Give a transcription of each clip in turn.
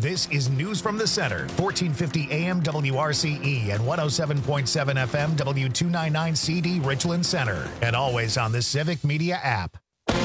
This is News from the Center, 1450 AM WRCE and 107.7 FM W299 CD Richland Center, and always on the Civic Media app.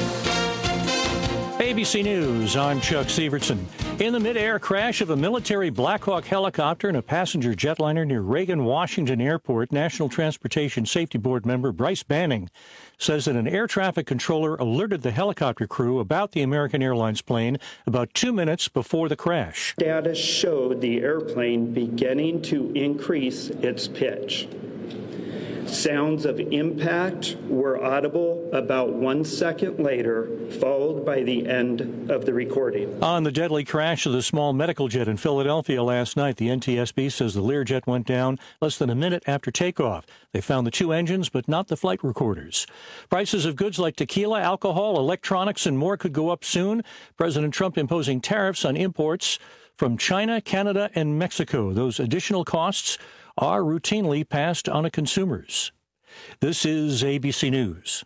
ABC News, I'm Chuck Sievertson. In the mid-air crash of a military Black Hawk helicopter and a passenger jetliner near Reagan Washington Airport, National Transportation Safety Board member Bryce Banning says that an air traffic controller alerted the helicopter crew about the American Airlines plane about 2 minutes before the crash. Data showed the airplane beginning to increase its pitch. Sounds of impact were audible about 1 second later, followed by the end of the recording. On the deadly crash of the small medical jet in Philadelphia last night, the NTSB says the Learjet went down less than a minute after takeoff. They found the 2 engines, but not the flight recorders. Prices of goods like tequila, alcohol, electronics, and more could go up soon. President Trump imposing tariffs on imports from China, Canada, and Mexico. Those additional costs are routinely passed on to consumers. This is ABC News.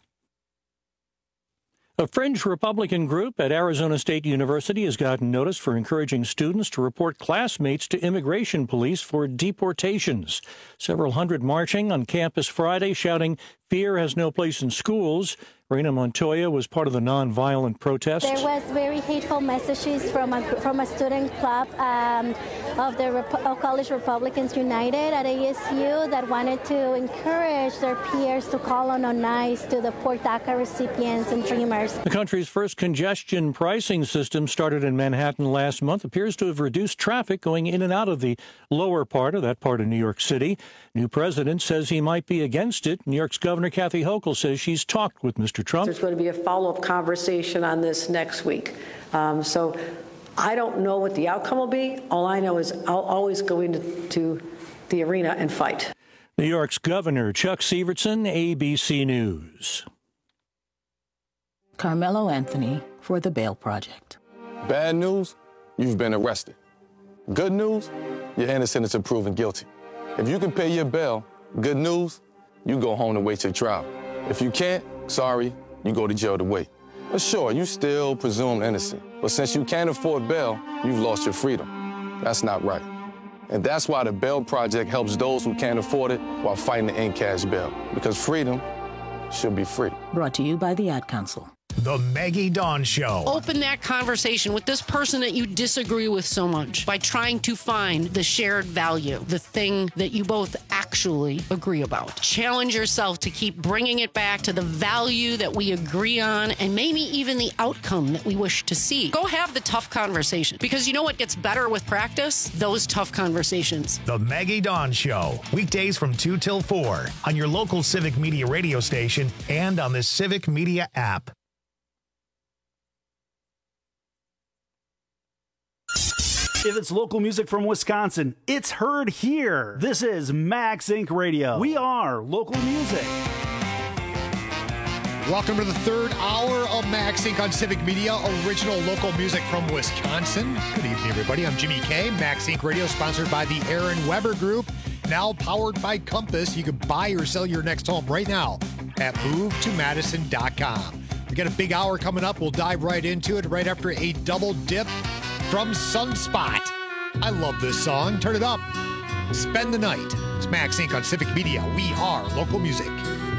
A fringe Republican group at Arizona State University has gotten notice for encouraging students to report classmates to immigration police for deportations. Several hundred marching on campus Friday, shouting, "Fear has no place in schools." Reina Montoya was part of the nonviolent protest. There was very hateful messages from a student club of the College Republicans United at ASU that wanted to encourage their peers to call on ICE to deport DACA recipients and dreamers. The country's first congestion pricing system started in Manhattan last month appears to have reduced traffic going in and out of the lower part of that part of New York City. New president says he might be against it. New York's Governor Kathy Hochul says she's talked with Mr. Trump. There's going to be a follow-up conversation on this next week. So I don't know what the outcome will be. All I know is I'll always go into the arena and fight. New York's Governor Chuck Sievertson, ABC News. Carmelo Anthony for the Bail Project. Bad news, you've been arrested. Good news, you're innocent until proven guilty. If you can pay your bail, good news, you go home to wait your trial. If you can't, sorry, you go to jail to wait. But sure, you still presumed innocent. But since you can't afford bail, you've lost your freedom. That's not right. And that's why the Bail Project helps those who can't afford it while fighting to end cash bail. Because freedom should be free. Brought to you by the Ad Council. The Maggie Dawn Show. Open that conversation with this person that you disagree with so much by trying to find the shared value, the thing that you both actually agree about. Challenge yourself to keep bringing it back to the value that we agree on and maybe even the outcome that we wish to see. Go have the tough conversation, because you know what gets better with practice? Those tough conversations. The Maggie Dawn Show. Weekdays from 2 till 4 on your local Civic Media radio station and on the Civic Media app. If it's local music from Wisconsin, it's heard here. This is Max Inc. Radio. We are local music. Welcome to the third hour of Max Inc. on Civic Media, original local music from Wisconsin. Good evening, everybody. I'm Jimmy K. Max Inc. Radio, sponsored by the Aaron Weber Group, now powered by Compass. You can buy or sell your next home right now at movetomadison.com. We got a big hour coming up. We'll dive right into it right after a double dip from Sunspot. I love this song. Turn it up. Spend the night. It's Max Inc. on Civic Media. We are local music.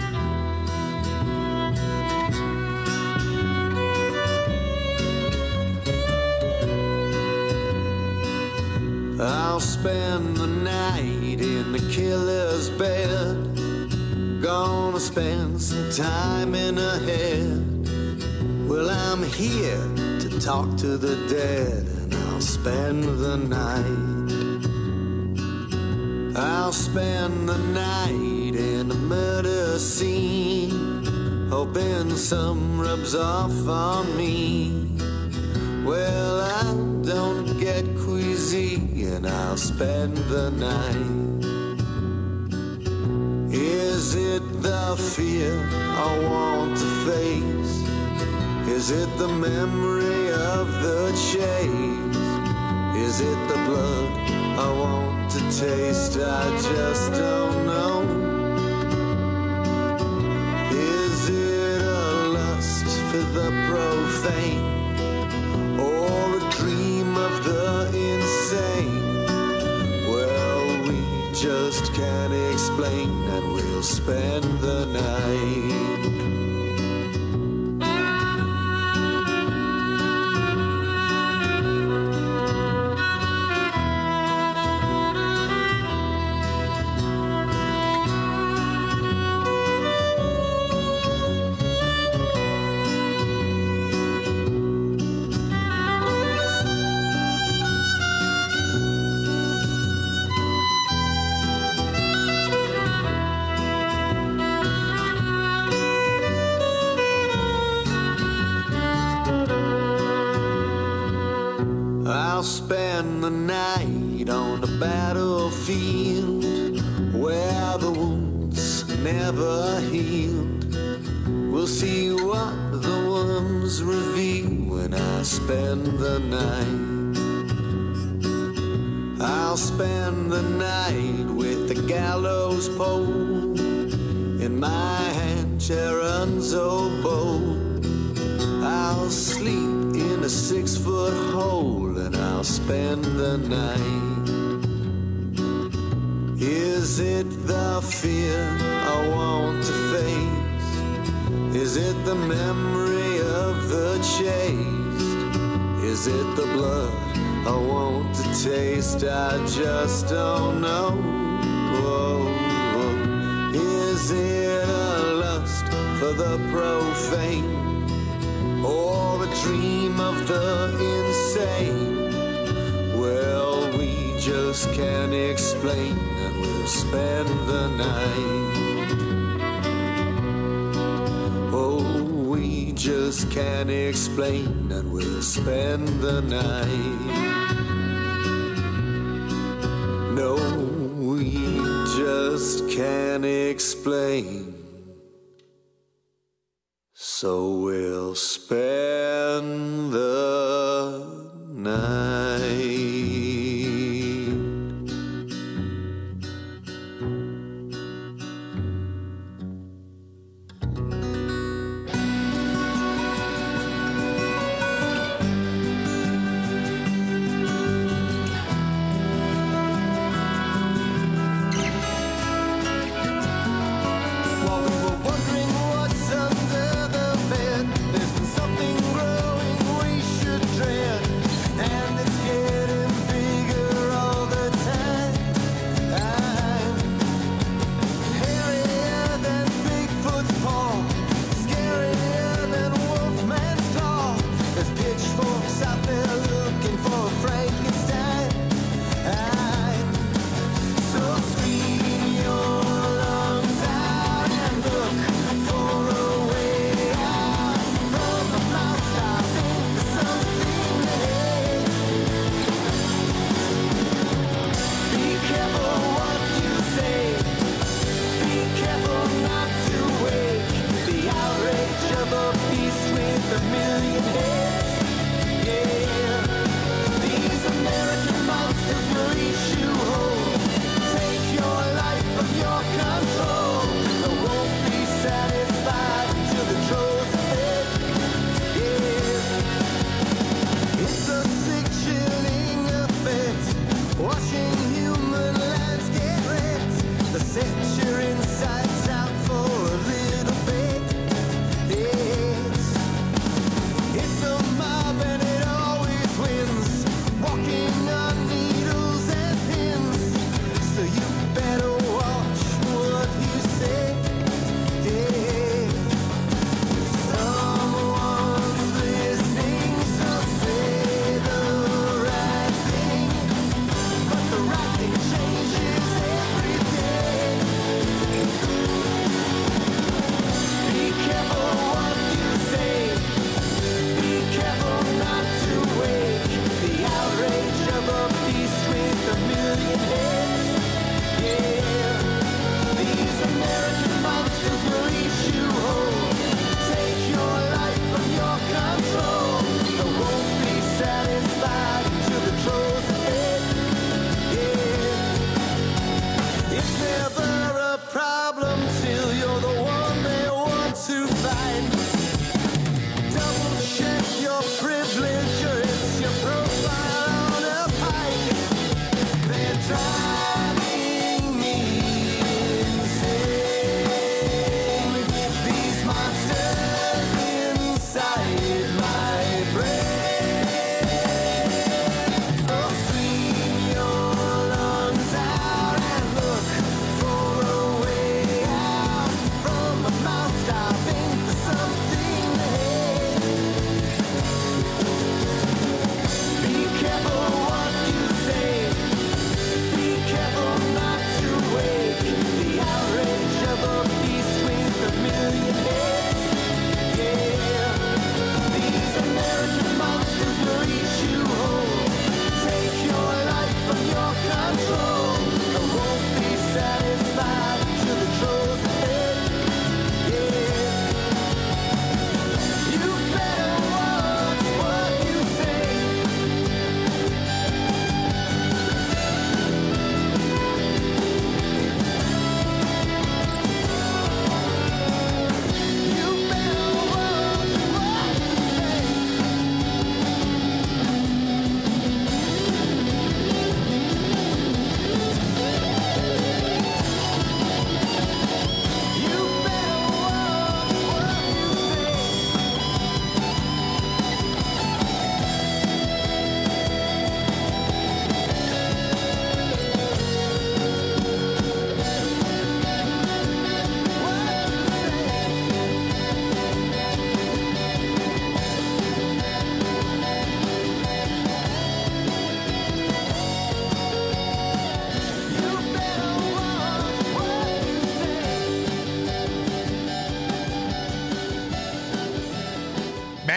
I'll spend the night in the killer's bed. Gonna spend some time in her head. Well, I'm here to talk to the dead, and I'll spend the night. I'll spend the night in a murder scene, hoping some rubs off on me. Well, I don't get queasy, and I'll spend the night. Is it the fear I want to face? Is it the memory of the chase? Is it the blood I want to taste? I just don't know. Is it a lust for the profane, or a dream of the insane? just can't explain, and we'll spend the night. I'll spend the night on the battlefield where the wounds never healed. We'll see what the worms reveal when I spend the night. I'll spend the night with the gallows pole in my hand, Sharon's oboe. I'll sleep in a 6-foot hole and I'll spend the night. Is it the fear I want to face? Is it the memory of the chase? Is it the blood I want to taste? I just don't know. Whoa, whoa. Is it a lust for the profane, or a dream of the insane? Well, we just can't explain, and we'll spend the night. Oh, we just can't explain, and we'll spend the night. No, we just can't explain, so we'll spend the night. While we were wondering what's under the bed,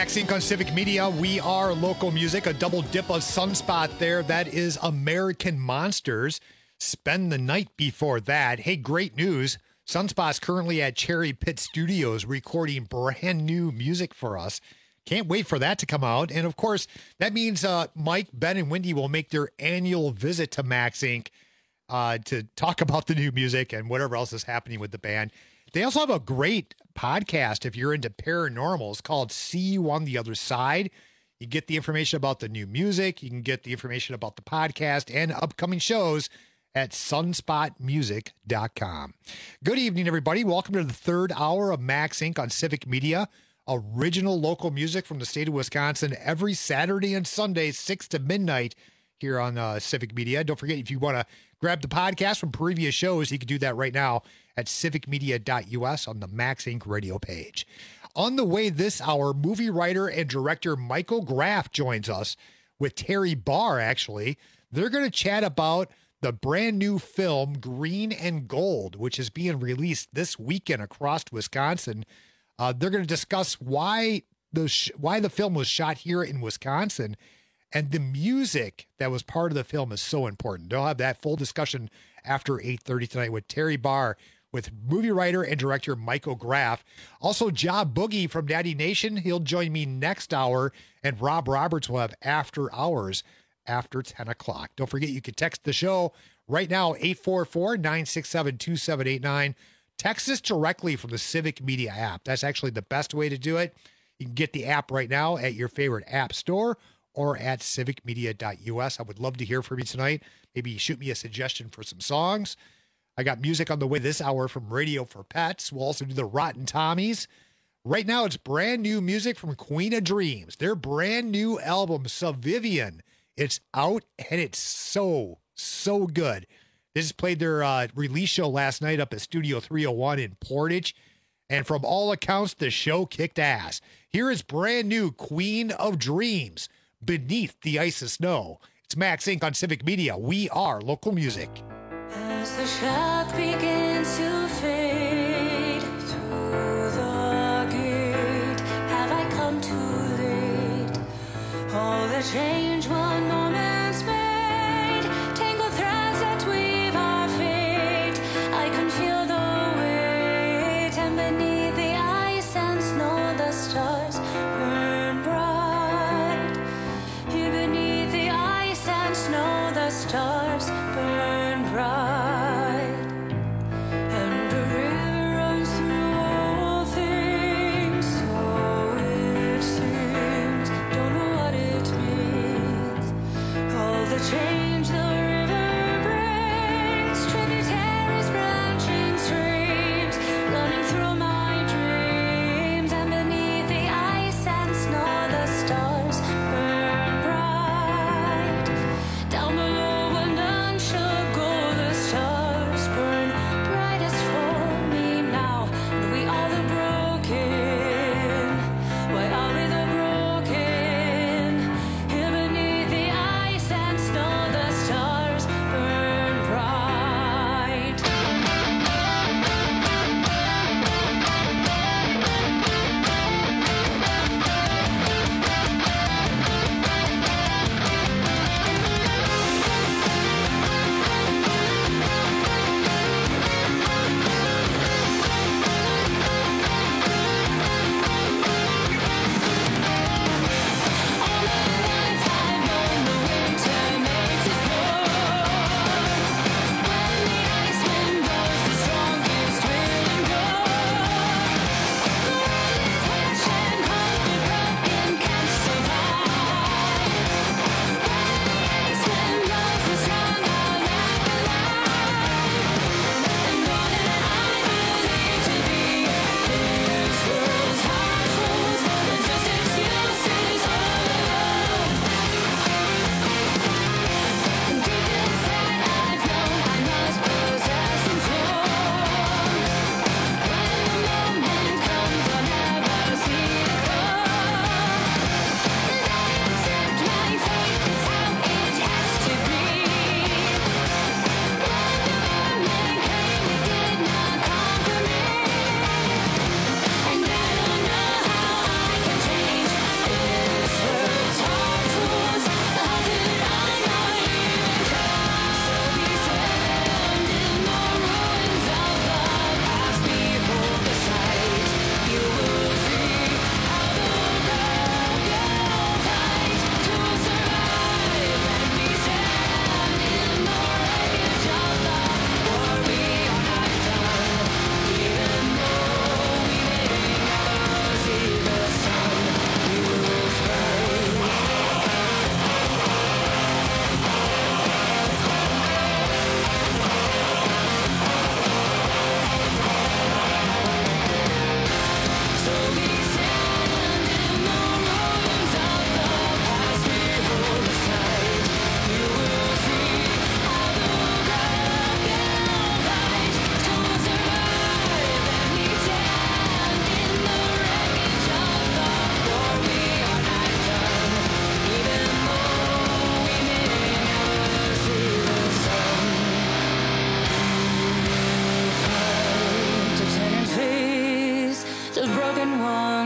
Max Inc. on Civic Media. We are local music, a double dip of Sunspot there. That is American Monsters. Spend the Night before that. Hey, great news. Sunspot's currently at Cherry Pit Studios recording brand new music for us. Can't wait for that to come out. And of course, that means Mike, Ben, and Wendy will make their annual visit to Max Inc. To talk about the new music and whatever else is happening with the band. They also have a great podcast if you're into paranormal. It's called See You on the Other Side. You get the information about the new music. You can get the information about the podcast and upcoming shows at sunspotmusic.com. Good evening, everybody. Welcome to the third hour of Max Inc. on Civic Media. Original local music from the state of Wisconsin every Saturday and Sunday, 6 to midnight here on Civic Media. Don't forget, if you want to grab the podcast from previous shows, you can do that right now at civicmedia.us on the Max Inc. radio page. On the way this hour, movie writer and director Michael Graff joins us with Terry Barr, actually. They're going to chat about the brand new film Green and Gold, which is being released this weekend across Wisconsin. They're going to discuss why the film was shot here in Wisconsin, and the music that was part of the film is so important. They'll have that full discussion after 8:30 tonight with Terry Barr, with movie writer and director Michael Graff. Also, Job Boogie from Daddy Nation. He'll join me next hour, and Rob Roberts will have After Hours after 10 o'clock. Don't forget, you can text the show right now, 844-967-2789. Text us directly from the Civic Media app. That's actually the best way to do it. You can get the app right now at your favorite app store or at civicmedia.us. I would love to hear from you tonight. Maybe shoot me a suggestion for some songs. I got music on the way this hour from Radio for Pets. We'll also do the Rotten Tommies. Right now, it's brand new music from Queen of Dreams. Their brand new album, Subvivian. It's out, and it's so good. They just played their release show last night up at Studio 301 in Portage. And from all accounts, the show kicked ass. Here is brand new Queen of Dreams, Beneath the Ice of Snow. It's Max Inc. on Civic Media. We are local music. As the shadow begins to fade through the gate, have I come too late? All the change one moment's made, tangled threads that weave our fate. I can feel the weight, and beneath the ice and snow, the stars burn bright. Here beneath the ice and snow, the stars burn bright. And a river runs through all things, so it seems. Don't know what it means. All the change the river brings, tributaries, branching streams, running through my dreams. And beneath the ice and snow, the stars burn bright. Down below, when none should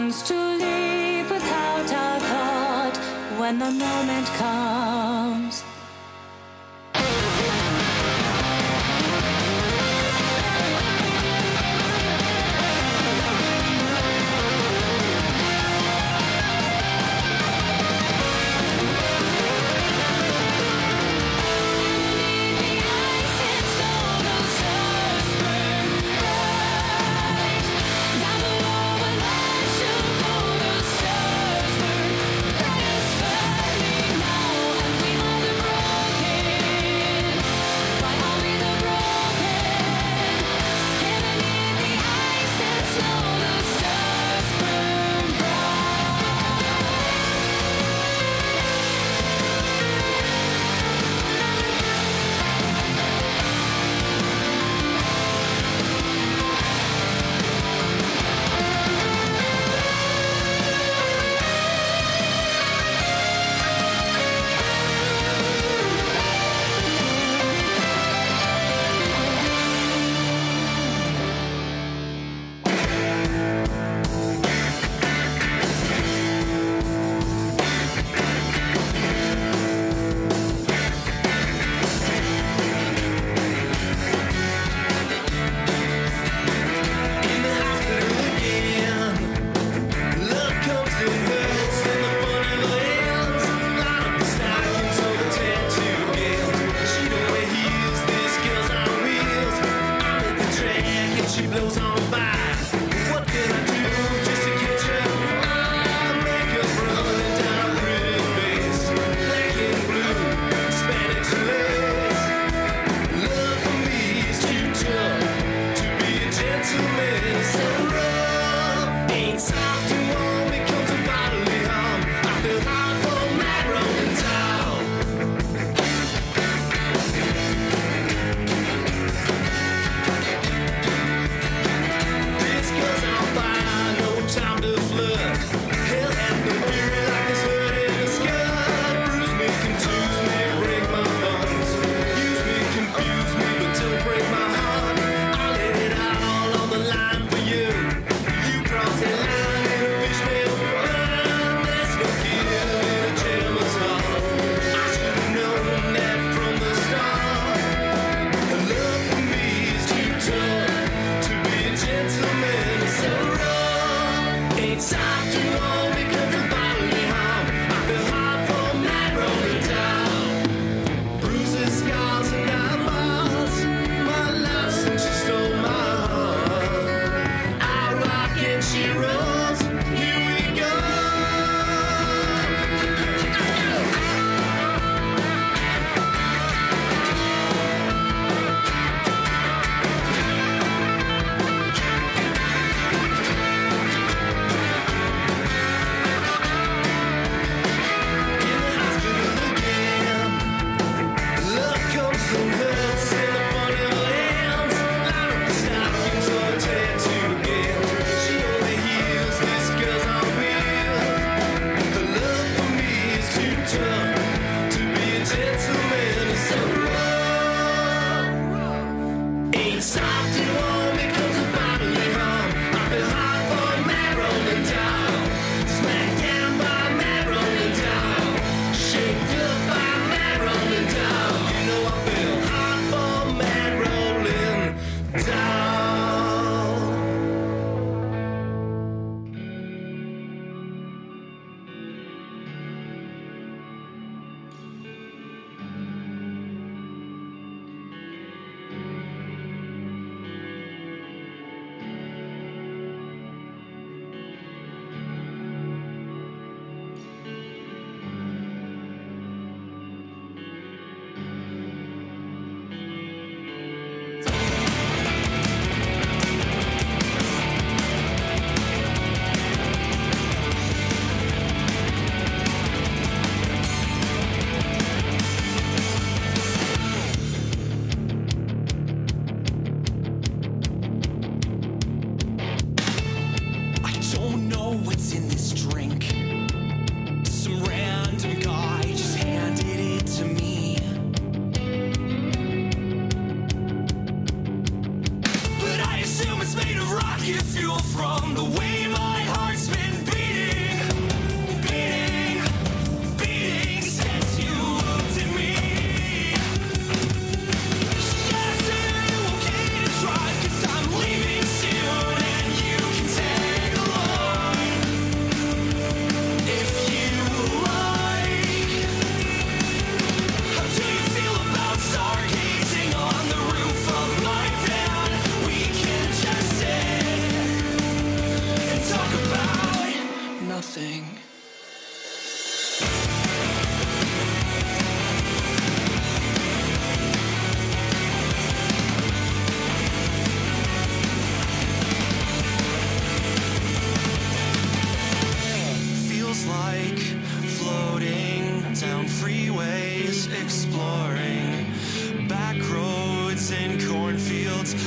wants to leap without a thought when the moment comes. Now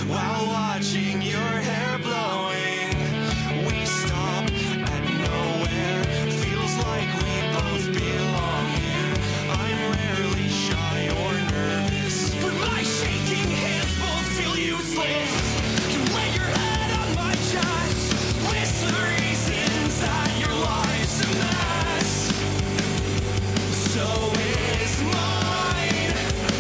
while watching your hair blowing. We stop at nowhere, feels like we both belong here. I'm rarely shy or nervous, but my shaking hands both feel useless. You lay your head on my chest, list the reasons that your life's a mess. So is mine.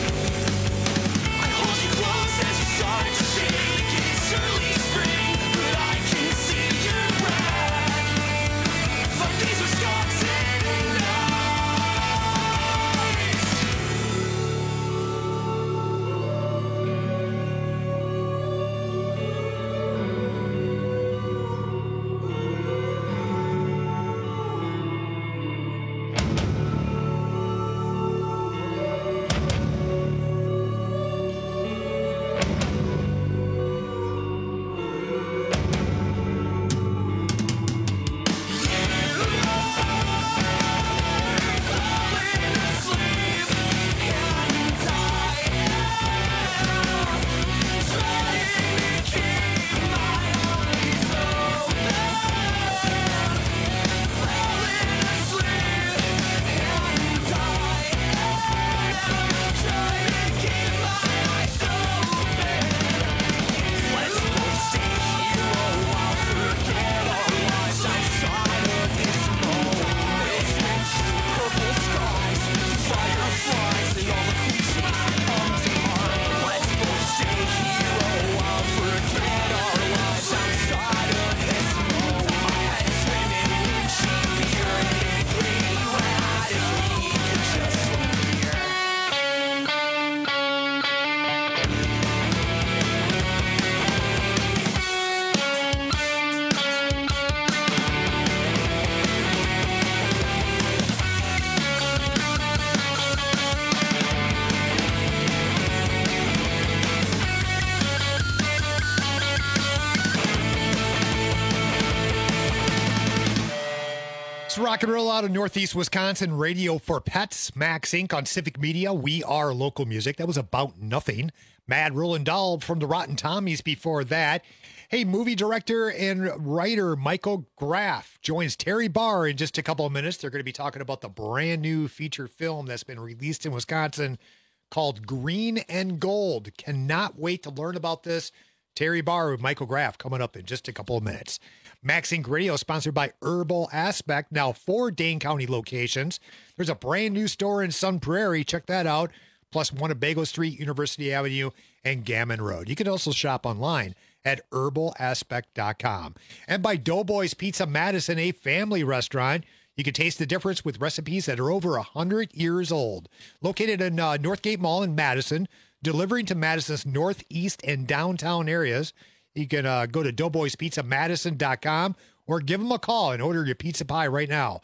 I hold you close as you start to shake. It's early spring, but I can see your breath. Fuck these Wisconsin nights. Rock and roll out of Northeast Wisconsin, Radio for Pets, Max Inc. on Civic Media. We are local music. That was About Nothing. Mad Roland Dahl from the Rotten Tommies before that. Hey, movie director and writer Michael Graff joins Terry Barr in just a couple of minutes. They're going to be talking about the brand new feature film that's been released in Wisconsin called Green and Gold. Cannot wait to learn about this. Terry Barr with Michael Graff coming up in just a couple of minutes. Max Inc. Radio sponsored by Herbal Aspect. Now 4 Dane County locations. There's a brand new store in Sun Prairie. Check that out. Plus one at Bagel Street, University Avenue, and Gammon Road. You can also shop online at herbalaspect.com. And by Doughboys Pizza Madison, a family restaurant. You can taste the difference with recipes that are over 100 years old. Located in Northgate Mall in Madison, delivering to Madison's northeast and downtown areas. You can go to doughboyspizzamadison.com or give them a call and order your pizza pie right now.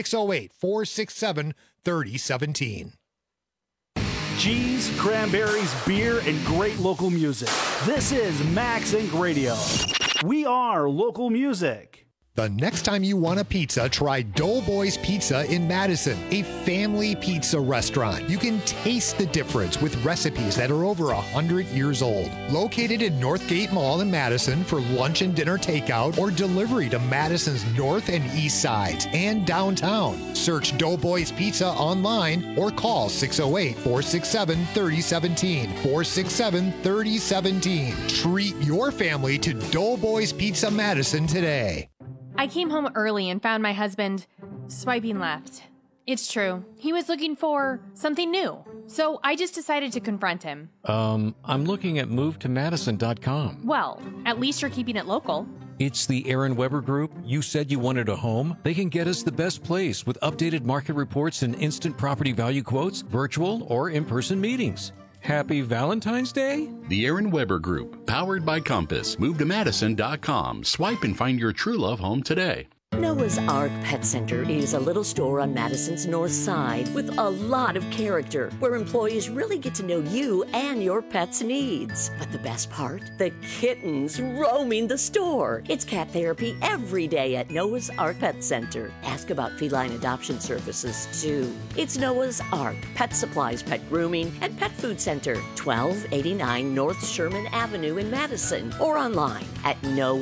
608-467-3017. Cheese, cranberries, beer, and great local music. This is Max Inc. Radio. We are local music. The next time you want a pizza, try Doughboys Pizza in Madison, a family pizza restaurant. You can taste the difference with recipes that are over 100 years old. Located in Northgate Mall in Madison for lunch and dinner takeout or delivery to Madison's north and east sides and downtown. Search Doughboys Pizza online or call 608-467-3017. 467-3017. Treat your family to Doughboys Pizza Madison today. I came home early and found my husband swiping left. It's true. He was looking for something new. So I just decided to confront him. I'm looking at movetomadison.com. Well, at least you're keeping it local. It's the Aaron Weber Group. You said you wanted a home. They can get us the best place with updated market reports and instant property value quotes, virtual or in-person meetings. Happy Valentine's Day? The Aaron Weber Group, powered by Compass. Move to Madison.com. Swipe and find your true love home today. Noah's Ark Pet Center is a little store on Madison's north side with a lot of character, where employees really get to know you and your pet's needs. But the best part? The kittens roaming the store. It's cat therapy every day at Noah's Ark Pet Center. Ask about feline adoption services, too. It's Noah's Ark Pet Supplies, Pet Grooming, and Pet Food Center, 1289 North Sherman Avenue in Madison, or online at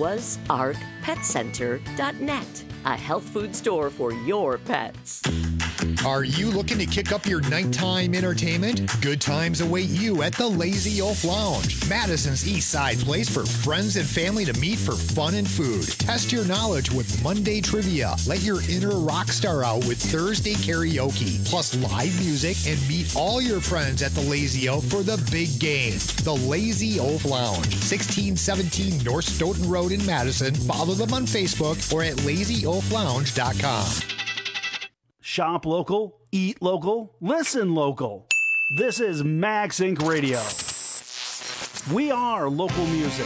noahsarkpetcenter.net. A health food store for your pets. Are you looking to kick up your nighttime entertainment? Good times await you at the Lazy Oaf Lounge, Madison's East Side place for friends and family to meet for fun and food. Test your knowledge with Monday trivia. Let your inner rock star out with Thursday karaoke, plus live music, and meet all your friends at the Lazy Oaf for the big game. The Lazy Oaf Lounge, 1617 North Stoughton Road in Madison. Follow them on Facebook or at lazyoaflounge.com. Shop local, eat local, listen local. This is Max Inc. Radio. We are local music.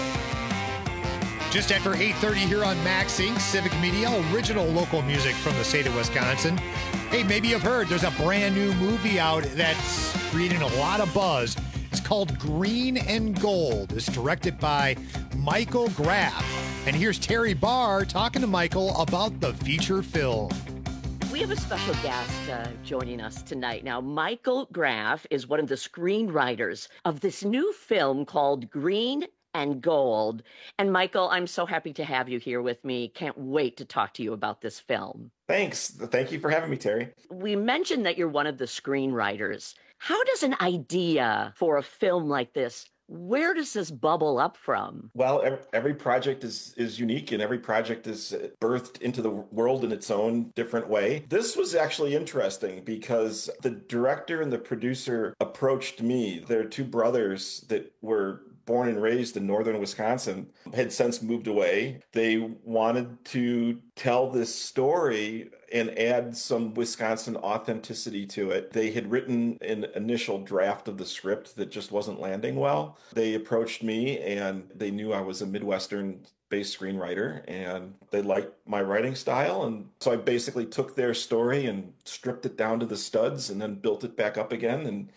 Just after 8:30 here on Max Inc. Civic Media, original local music from the state of Wisconsin. Hey, maybe you've heard there's a brand new movie out that's creating a lot of buzz. It's called Green and Gold. It's directed by Michael Graff. And here's Terry Barr talking to Michael about the feature film. We have a special guest joining us tonight. Now, Michael Graff is one of the screenwriters of this new film called Green and Gold. And Michael, I'm so happy to have you here with me. Can't wait to talk to you about this film. Thanks. Thank you for having me, Terry. We mentioned that you're one of the screenwriters. How does an idea for a film like this, where does this bubble up from? Well, every project is unique, and every project is birthed into the world in its own different way. This was actually interesting because the director and the producer approached me. They're two brothers that were born and raised in northern Wisconsin, had since moved away. They wanted to tell this story and add some Wisconsin authenticity to it. They had written an initial draft of the script that just wasn't landing well. They approached me, and they knew I was a Midwestern-based screenwriter, and they liked my writing style. And so I basically took their story and stripped it down to the studs and then built it back up again. And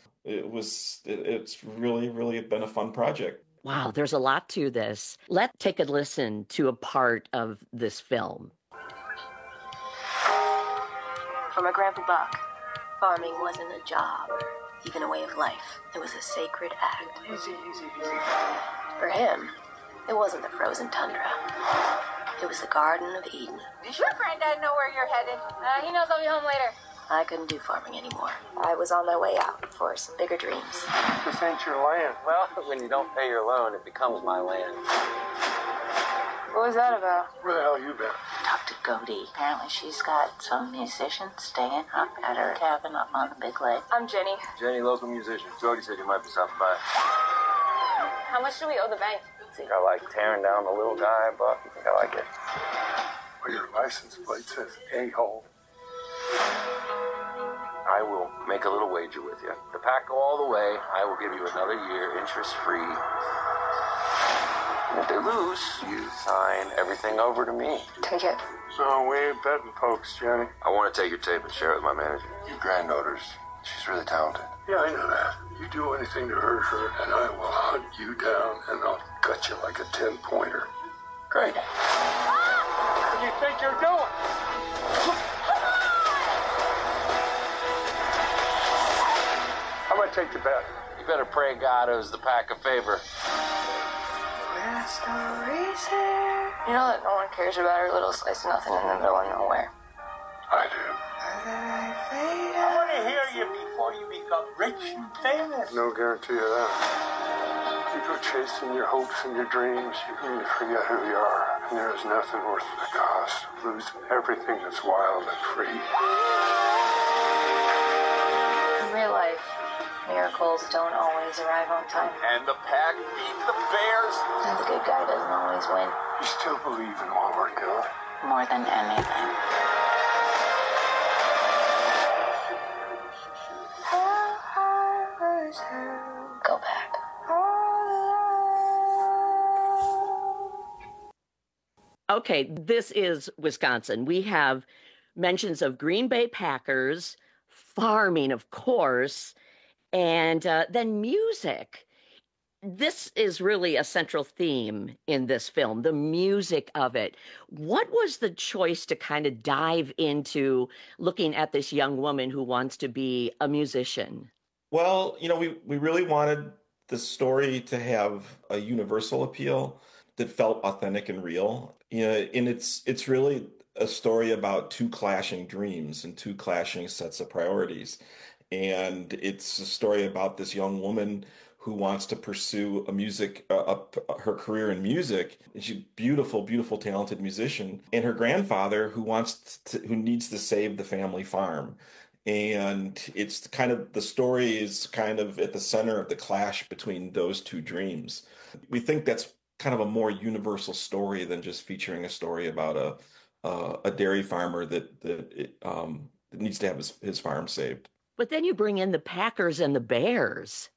it's really been a fun project. Wow, there's a lot to this. Let's take a listen to a part of this film. For my Grandpa Buck, farming wasn't a job or even a way of life. It was a sacred act. Easy. For him, it wasn't the frozen tundra. It was the Garden of Eden. Does your granddad know where you're headed? He knows I'll be home later. I couldn't do farming anymore. I was on my way out for some bigger dreams. This ain't your land. Well, when you don't pay your loan, it becomes my land. What was that about? Where the hell you been? Talk to Goldie. Apparently she's got some musicians staying up at her cabin up on the Big Lake. I'm Jenny. Jenny, local musician. Jody said you might be stopping by. How much do we owe the bank? Think I like tearing down the little guy, Buck? You think I like it? Well, your license plate says a-hole. I will make a little wager with you. The pack go all the way, I will give you another year, interest-free. And if they lose, you sign everything over to me. Take it. So we ain't betting, folks, Jenny. I want to take your tape and share it with my manager. Your granddaughter's, she's really talented. Yeah, I know that. You do anything to hurt her, and I will hunt you down, and I'll gut you like a 10-pointer. Great. What do you think you're doing? I'm gonna take the bet. You better pray God owes the pack a favor. You know that no one cares about her little slice of nothing in the middle of nowhere. I do. I want to hear you before you become rich and famous. No guarantee of that. You go chasing your hopes and your dreams, you forget who you are. And there is nothing worth the cost of losing everything that's wild and free. In real life, miracles don't always arrive on time. And the pack beat the bears. And the good guy doesn't always win. You still believe in what we're doing? More than anything. Go back. Okay, this is Wisconsin. We have mentions of Green Bay Packers, farming, of course, and then music. This is really a central theme in this film, the music of it. What was the choice to kind of dive into looking at this young woman who wants to be a musician? Well, we really wanted the story to have a universal appeal that felt authentic and real. And it's really a story about two clashing dreams and two clashing sets of priorities. And it's a story about this young woman who wants to pursue her career in music. And she's a beautiful, beautiful, talented musician. And her grandfather who needs to save the family farm. And the story is kind of at the center of the clash between those two dreams. We think that's kind of a more universal story than just featuring a story about a dairy farmer that needs to have his farm saved. But then you bring in the Packers and the Bears.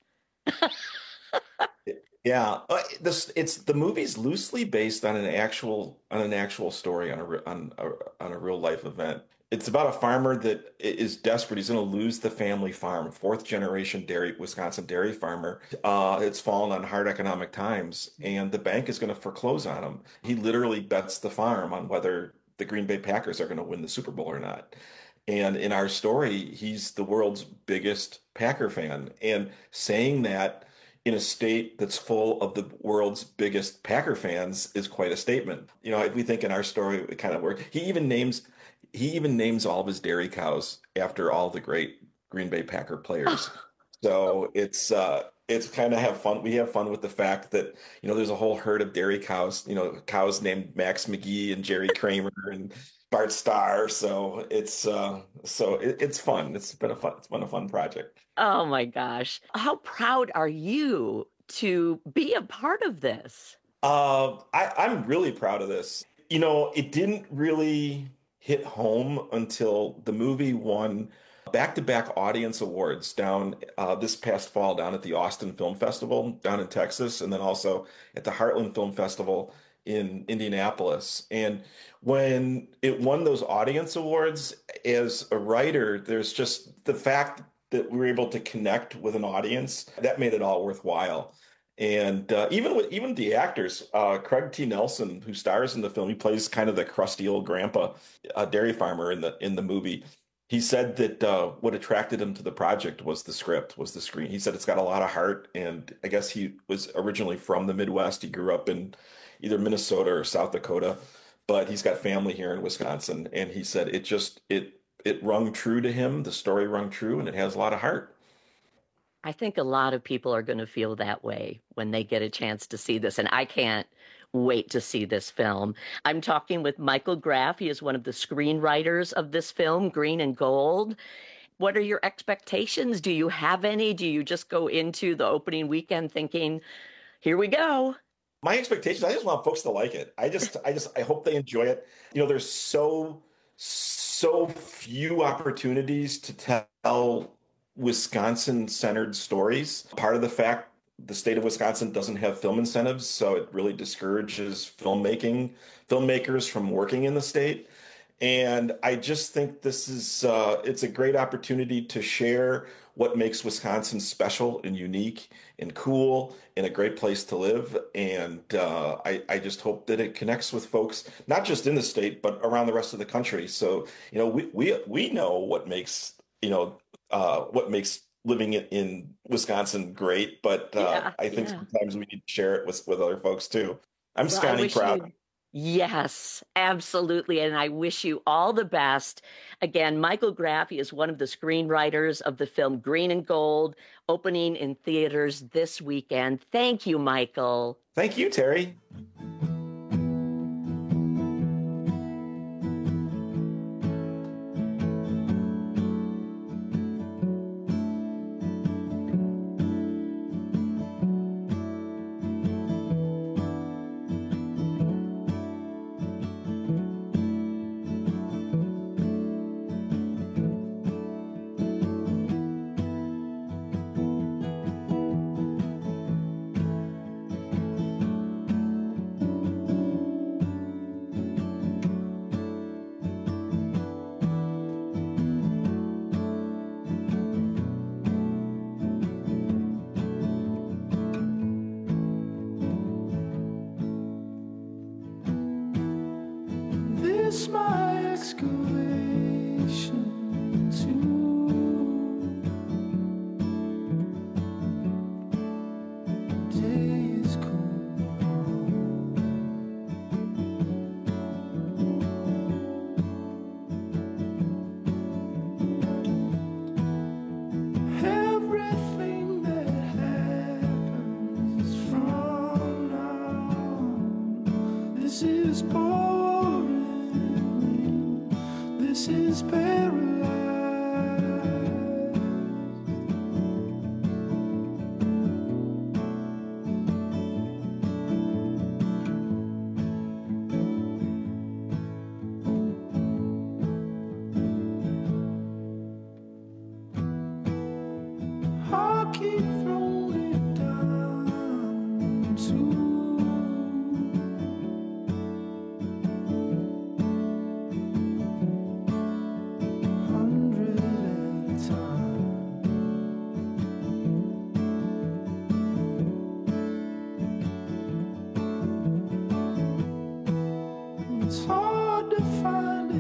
Yeah, the movie's loosely based on an actual story on a real life event. It's about a farmer that is desperate. He's going to lose the family farm, fourth generation Wisconsin dairy farmer. It's fallen on hard economic times, and the bank is going to foreclose on him. He literally bets the farm on whether the Green Bay Packers are going to win the Super Bowl or not. And in our story, he's the world's biggest Packer fan. And saying that in a state that's full of the world's biggest Packer fans is quite a statement. If we think in our story, it kind of works. He even names all of his dairy cows after all the great Green Bay Packer players. So it's kind of have fun. We have fun with the fact that, there's a whole herd of dairy cows, cows named Max McGee and Jerry Kramer and Bart Starr. So it's fun. It's been a fun project. Oh my gosh. How proud are you to be a part of this? I'm really proud of this. It didn't really hit home until the movie won back-to-back audience awards down this past fall down at the Austin Film Festival down in Texas, and then also at the Heartland Film Festival in Indianapolis. And when it won those audience awards, as a writer, there's just the fact that we were able to connect with an audience that made it all worthwhile. And even the actors, Craig T. Nelson, who stars in the film, he plays kind of the crusty old grandpa, dairy farmer in the movie. He said that what attracted him to the project was the script, was the screen. He said it's got a lot of heart, and I guess he was originally from the Midwest. He grew up in either Minnesota or South Dakota, but he's got family here in Wisconsin. And he said it rung true to him. The story rung true, and it has a lot of heart. I think a lot of people are going to feel that way when they get a chance to see this, and I can't wait to see this film. I'm talking with Michael Graff. He is one of the screenwriters of this film, Green and Gold. What are your expectations? Do you have any? Do you just go into the opening weekend thinking, here we go? My expectations, I just want folks to like it. I hope they enjoy it. There's so few opportunities to tell Wisconsin-centered stories. Part of the fact the state of Wisconsin doesn't have film incentives, so it really discourages filmmakers from working in the state. And I just think this is it's a great opportunity to share what makes Wisconsin special and unique and cool and a great place to live. And I just hope that it connects with folks, not just in the state, but around the rest of the country. So, we know what makes, living in Wisconsin great, but I think sometimes we need to share it with other folks too. I'm Scotty proud. Yes, absolutely. And I wish you all the best. Again, Michael Graff is one of the screenwriters of the film Green and Gold, opening in theaters this weekend. Thank you, Michael. Thank you, Terry. use my excavation days everything that happens from now, this is boring, this is paralyzed. I keep throwing it down too. It's hard to find it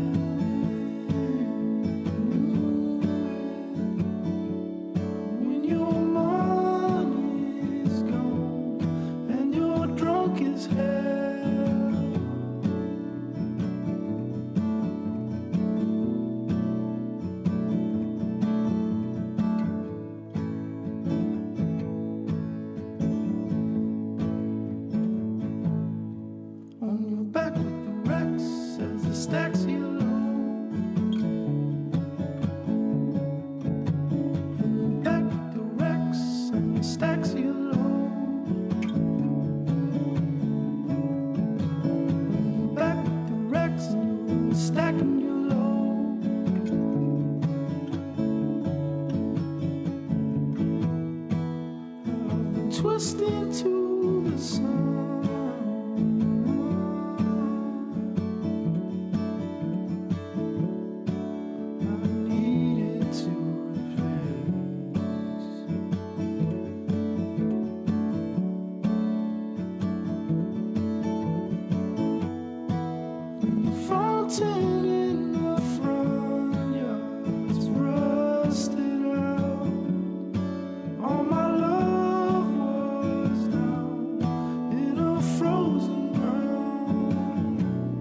when your money's gone and you're drunk as hell. On your back with the racks as the stacks you low. On your back with the racks and the stacks you low. On your back with the racks and stacking you low. I've been twisting to the sun. Fountain in the front yard's rusted out. All my love was down in a frozen ground.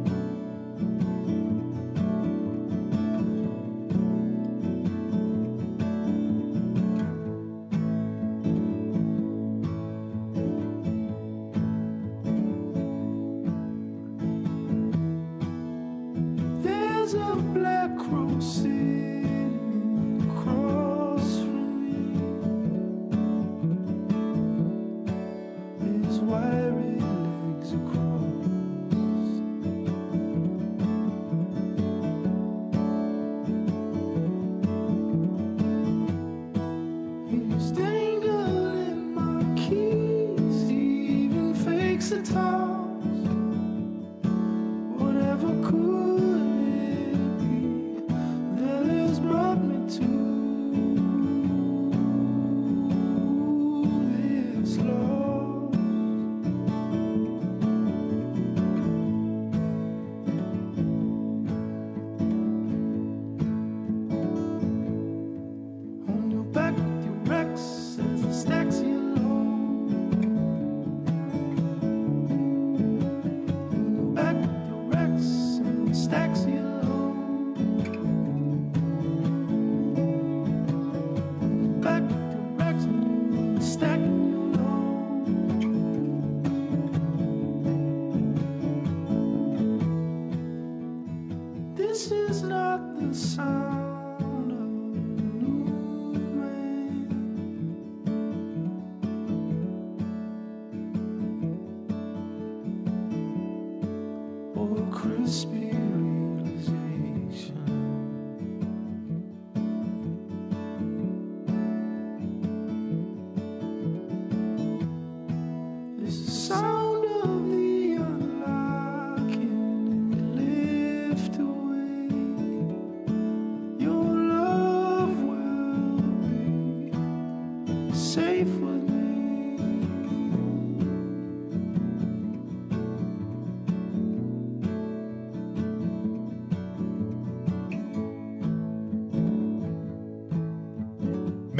There's a black crow sitting across from me. His wiry legs across. He's dangling my keys. He even fakes a toss. Whatever could it be that has brought me to this loss? On your back with your wrecks as the stacks you low. On your back with your wrecks and the stacks you low. On your back with your wrecks and the stacking you low. This is not the sound of a new man or a crispy realization. It's the sound of the unlocking and the lift away. Your love will be safe with me.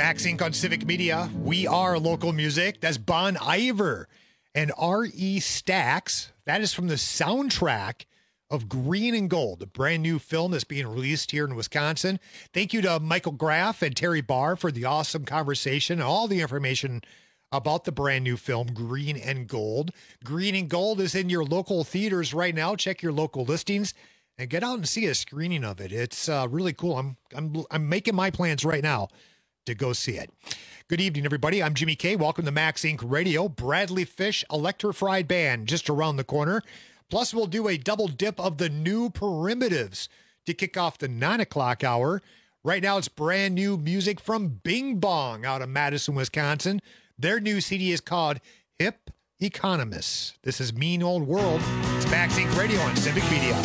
Max Inc. on Civic Media. We are local music. That's Bon Iver and R.E. Stax. That is from the soundtrack of Green and Gold, a brand new film that's being released here in Wisconsin. Thank you to Michael Graff and Terry Barr for the awesome conversation and all the information about the brand new film, Green and Gold. Green and Gold is in your local theaters right now. Check your local listings and get out and see a screening of it. It's really cool. I'm making my plans right now to go see it. Good evening, everybody. I'm Jimmy K. Welcome to Max Inc. Radio. Bradley Fish Electrified Band just around the corner. Plus, we'll do a double dip of the new Primitives to kick off the 9 o'clock hour. Right now, it's brand new music from Bing Bong out of Madison, Wisconsin. Their new CD is called Hip Economists. This is Mean Old World. It's Max Inc. Radio on Civic Media.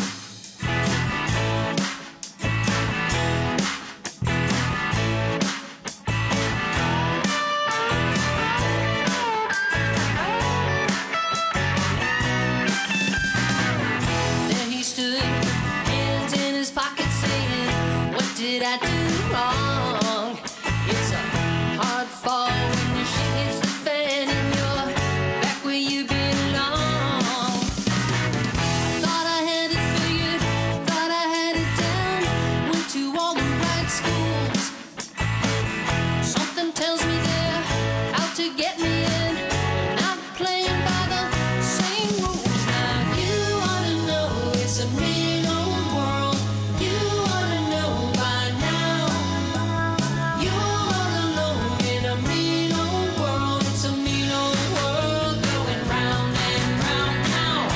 There he stood, hands in his pocket saying, what did I do wrong? It's a hard fall when your shit hits the fan and you're back where you belong. I thought I had it figured, thought I had it down, went to all the right schools. Something tells me they're out to get me in, not playing by the same rules. Now you ought to know it's a mean old world. You ought to know by now. You're all alone in a mean old world. It's a mean old world going round and round now.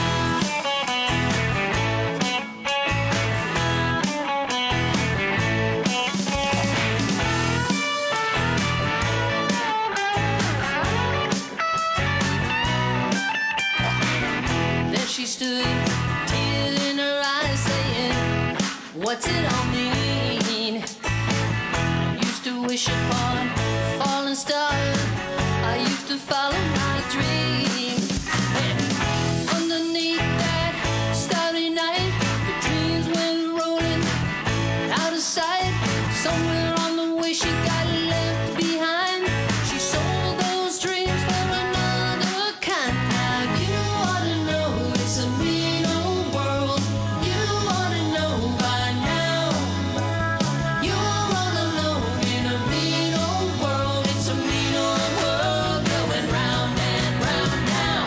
There she stood, tears in her eyes, saying, what's it all mean? Used to wish upon a falling star. I used to follow my dream. And underneath that starry night, the dreams went rolling out of sight. Somewhere on the way she got left behind. She sold those dreams for another kind. Now you ought to know it's a mean old world. You ought to know by now. You're all alone in a mean old world. It's a mean old world going round and round now.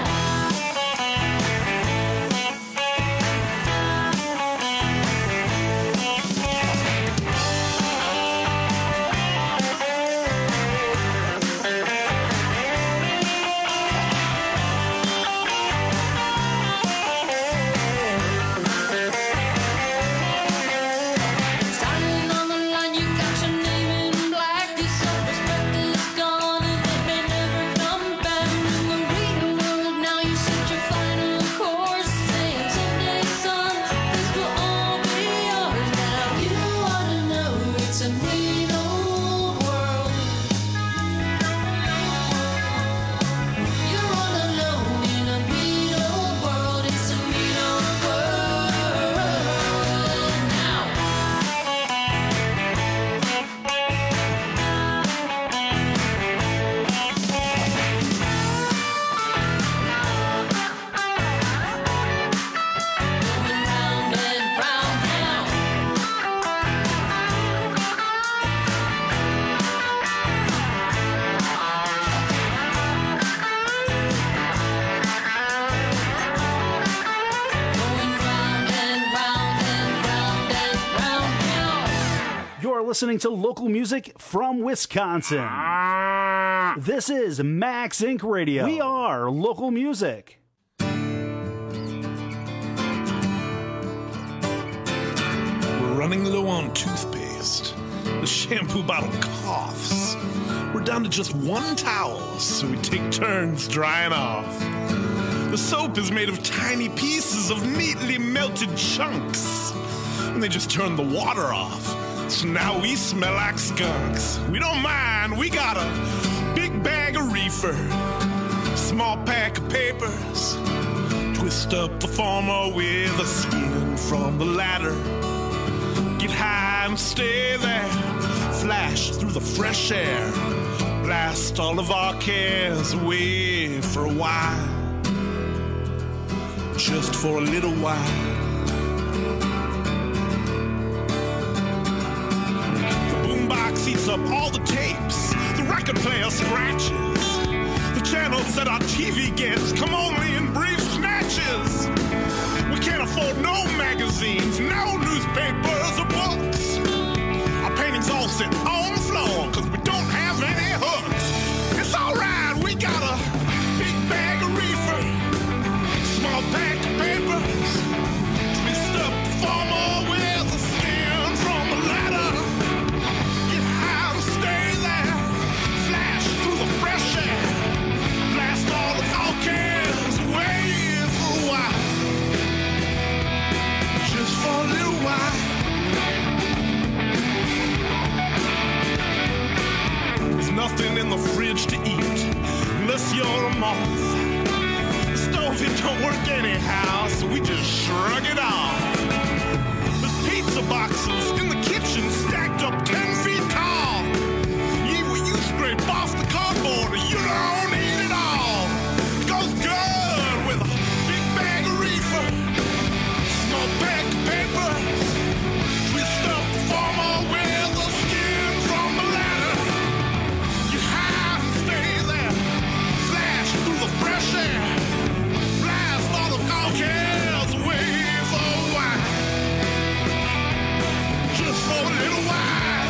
Signing on the line, you got your name in black. Your self-respect is gone and it may never come back. In the real world now, you set your final course, saying someday, son, this will all be yours. Now you ought to know it's a mean old world. You're all alone in a mean old world. It's a mean old world now. Going round and round now. Going round and round and round and round now. You're listening to local music from Wisconsin. This is Max Inc. Radio. We are local music. We're running low on toothpaste. The shampoo bottle coughs. We're down to just one towel, so we take turns drying off. The soap is made of tiny pieces of neatly melted chunks. And they just turn the water off. So now we smell like skunks. We don't mind, we got a big bag of reefer, small pack of papers. Twist up the former with a skin from the latter. Get high and stay there. flash through the fresh air, blast all of our cares away for a while, just for a little while. The boombox eats up all the tapes, the record player scratches, the channels that our TV gets come only in brief snatches. We can't afford no magazines, no newspapers or books. Our paintings all sit on the floor cause we don't have any hooks. It's alright, we got a big bag of reefer, small pack of papers, twist up the former with the skin from the ladder. Get high and stay there, flash through the fresh air, blast all the all cares away for a while, just for a little while. There's nothing in the fridge to eat unless you're a moth. The stove, it don't work anyhow, so we just shrug it off. There's pizza boxes in the kitchen stacked up 10 feet tall. Yeah, well, you scrape off the cardboard and you don't eat it all. It goes good with a big bag of reefer, small pack of papers, twist up the former with the skin from the ladder. You hide and stay there, flash through the fresh air, blast all the all cares away for a while, just for a little while.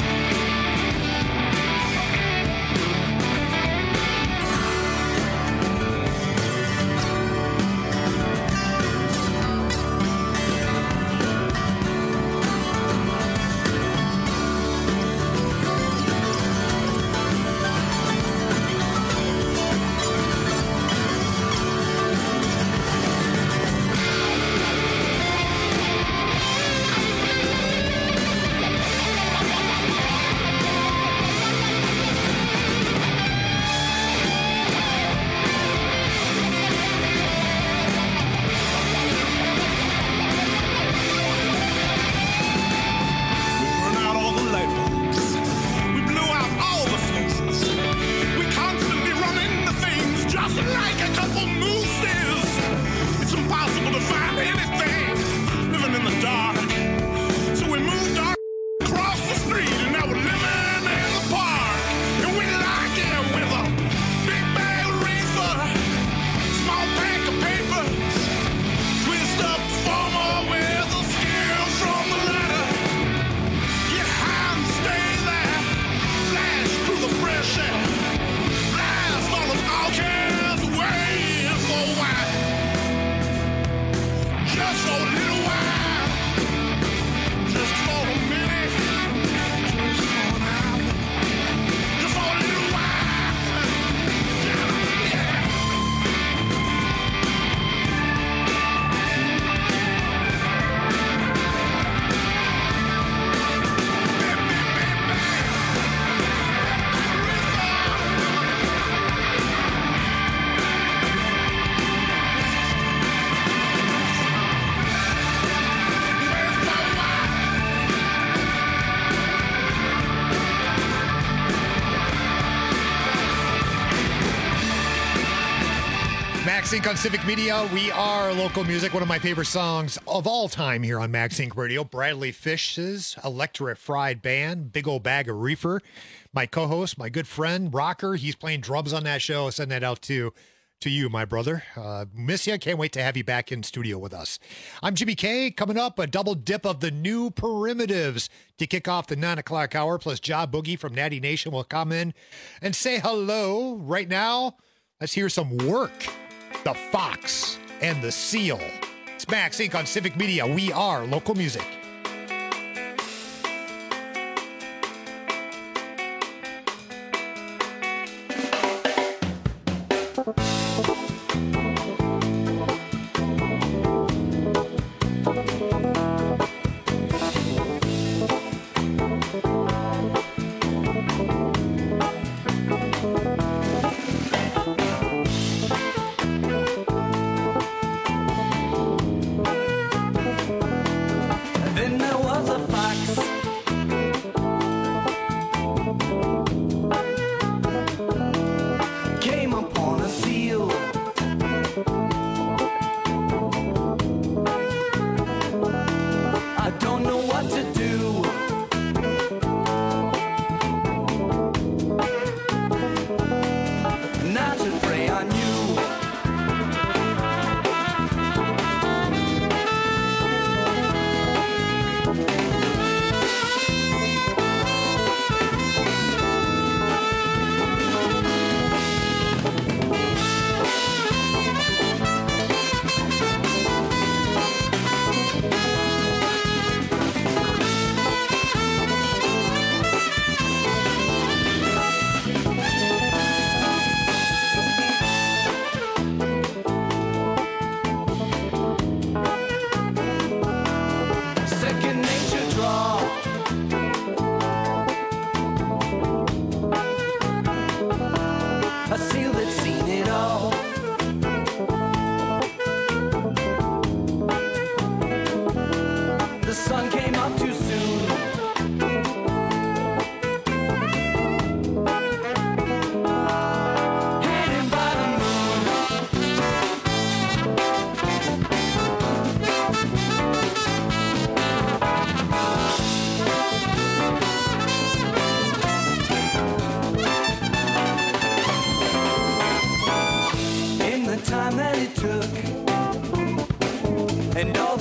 MaxInc on Civic Media. We are local music. One of my favorite songs of all time here on MaxInc Radio. Bradley Fish's Electric Fried Band, Big Old Bag of Reefer. My co-host, my good friend, Rocker, he's playing drums on that show. Send that out to you, my brother. Miss you. Can't wait to have you back in studio with us. I'm Jimmy K. Coming up, a double dip of the new Primitives to kick off the 9 o'clock hour. Plus, Ja Boogie from Natty Nation will come in and say hello. Right now, let's hear some Work. The Fox and the Seal. It's MaxInc on Civic Media. We are local music.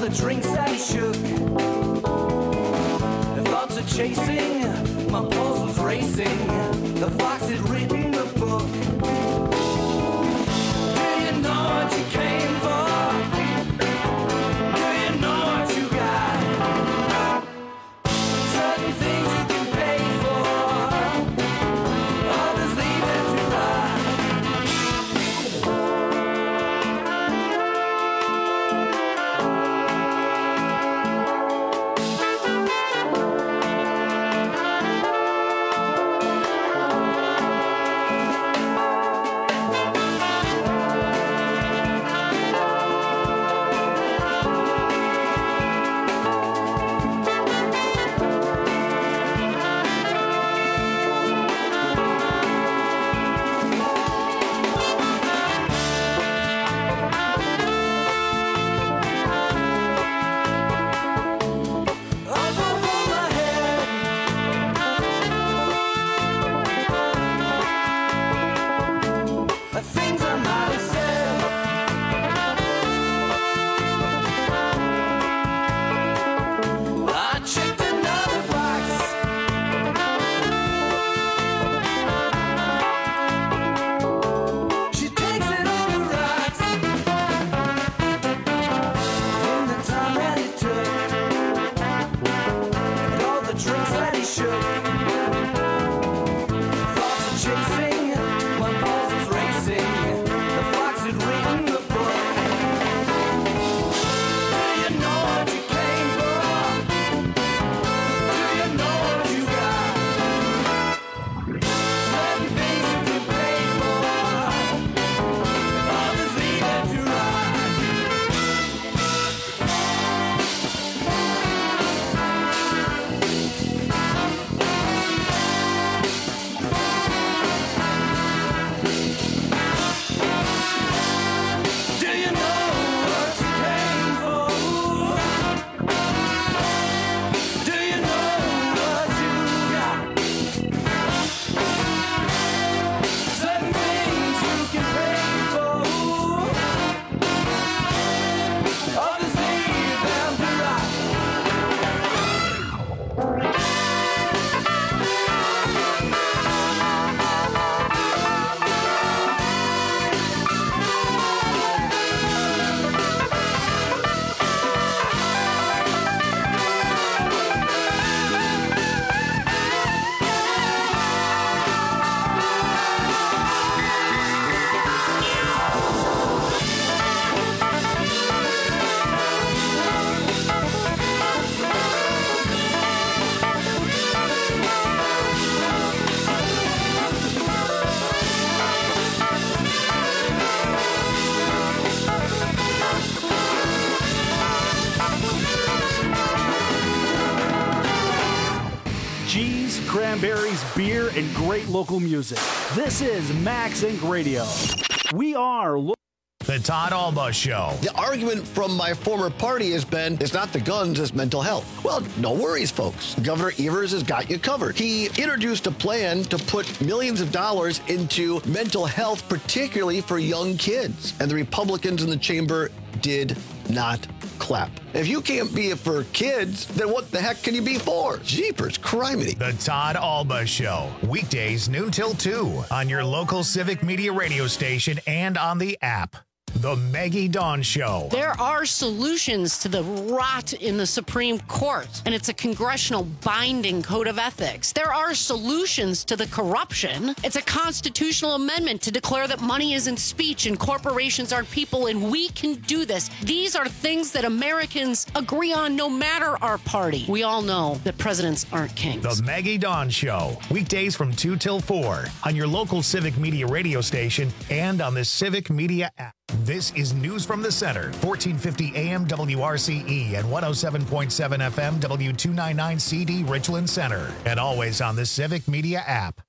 the drinks that he shook. The thoughts of chasing, my pulse was racing. The fox had written the book. Do you know what you came for? Do you know what you got? Certain things you can pay for, others leave it to rot. Things I might have said. I checked another box. She takes it on the rocks. In the time that it took, and all the drinks that he shook. Thoughts of chasing, my pulse was racing. The fox had written the book. Do you know what you came for? Do you know what you got? Certain things you can pay for, others leave it to rot. Do you know what you came for? Do you know what you got? Certain things you can pay for, others leave them to rot. G's, Cranberries, beer, and great local music. This is Max Inc. Radio. We are The Todd Alba Show. The argument from my former party has been, it's not the guns, it's mental health. Well, no worries, folks. Governor Evers has got you covered. He introduced a plan to put millions of dollars into mental health, particularly for young kids. And the Republicans in the chamber did not clap. If you can't be it for kids, then what the heck can you be for? Jeepers, criminy. The Todd Alba Show. Weekdays noon till 2 on your local Civic Media radio station and on the app. The Maggie Dawn Show. There are solutions to the rot in the Supreme Court, and it's a congressional binding code of ethics. There are solutions to the corruption. It's a constitutional amendment to declare that money isn't speech and corporations aren't people, and we can do this. These are things that Americans agree on no matter our party. We all know that presidents aren't kings. The Maggie Dawn Show. Weekdays from 2 till 4 on your local Civic Media radio station and on the Civic Media app. This is News from the Center, 1450 AM WRCE and 107.7 FM W299 CD Richland Center, and always on the Civic Media app.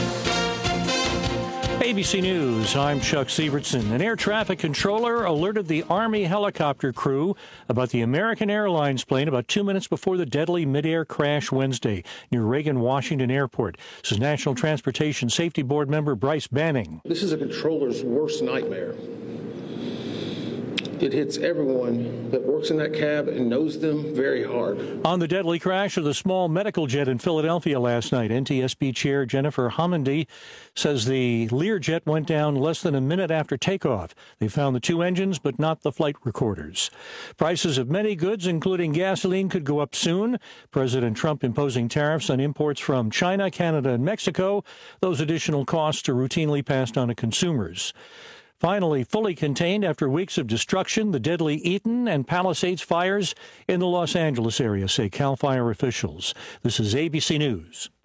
ABC News, I'm Chuck Sievertson. An air traffic controller alerted the Army helicopter crew about the American Airlines plane about 2 minutes before the deadly midair crash Wednesday near Reagan Washington Airport. This is National Transportation Safety Board member Bryce Banning. This is a controller's worst nightmare. It hits everyone that works in that cab and knows them very hard. On the deadly crash of the small medical jet in Philadelphia last night, NTSB Chair Jennifer Homendy says the Learjet went down less than a minute after takeoff. They found the two engines, but not the flight recorders. Prices of many goods, including gasoline, could go up soon. President Trump imposing tariffs on imports from China, Canada, and Mexico. Those additional costs are routinely passed on to consumers. Finally, fully contained after weeks of destruction, the deadly Eaton and Palisades fires in the Los Angeles area, say CAL FIRE officials. This is ABC News.